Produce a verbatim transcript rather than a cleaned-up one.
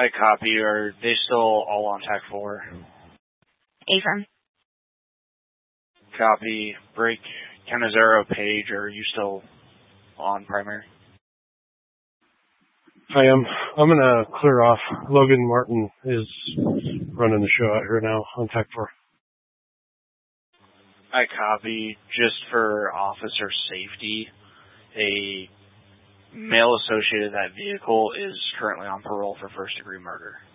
I copy. Are they still all on T A C four? Affirm. Copy. Break Canizero Page. Are you still on primary? I am. I'm going to clear off. Logan Martin is running the show out here now on T A C four. I copy. Just for officer safety, a male associated of that vehicle is currently on parole for first degree murder.